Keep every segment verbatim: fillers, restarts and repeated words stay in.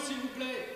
s'il vous plaît.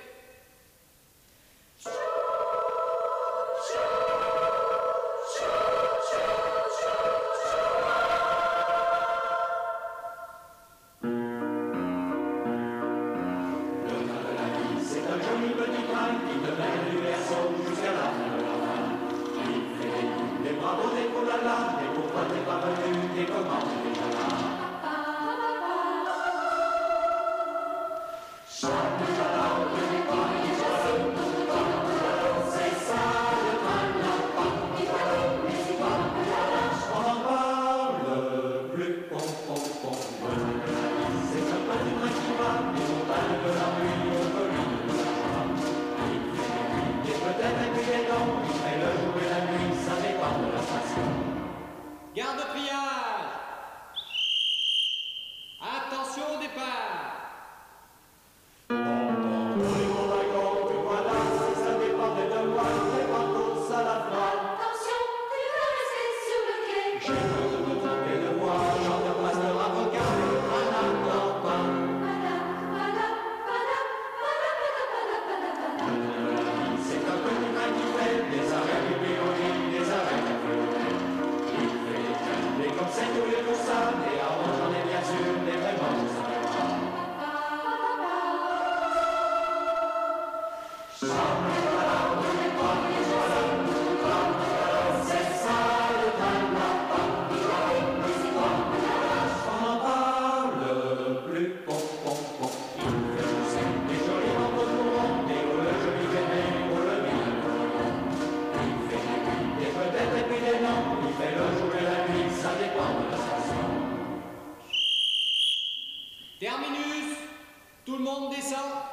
Garde de pliage. Attention au départ. Attention, tu vas rester sur le quai. J'ai peur de me tromper de voix, chanteur, pasteur, avocat, voilà, Pada, pada, pada, pada, pada, pada, pada, pada. c'est un petit train qui fait des arrêts du violon, des arrêts de violon. Il fait des trains, des comme c'est tous les pour ça, et avant j'en ai bien sûr des vraiment pour ça. Terminus. Tout le monde descend.